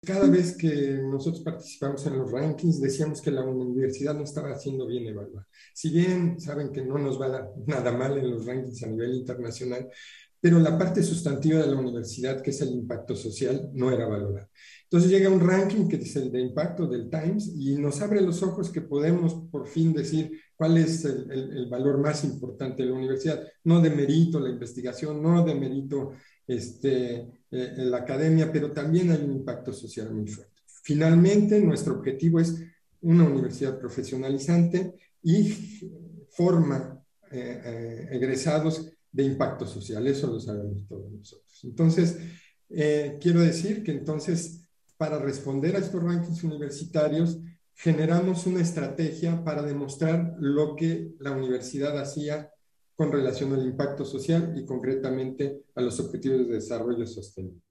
Cada vez que nosotros participamos en los rankings, decíamos que la universidad no estaba haciendo bien evaluada. Si bien saben que no nos va nada mal en los rankings a nivel internacional, pero la parte sustantiva de la universidad, que es el impacto social, no era valorada. Entonces llega un ranking que es el de impacto del Times y nos abre los ojos que podemos por fin decir cuál es el valor más importante de la universidad. No de mérito la investigación, no de mérito la academia, pero también hay un impacto social muy fuerte. Finalmente, nuestro objetivo es una universidad profesionalizante y forma egresados de impacto social, eso lo sabemos todos nosotros. Entonces, quiero decir que entonces, para responder a estos rankings universitarios, generamos una estrategia para demostrar lo que la universidad hacía con relación al impacto social y concretamente a los objetivos de desarrollo sostenible.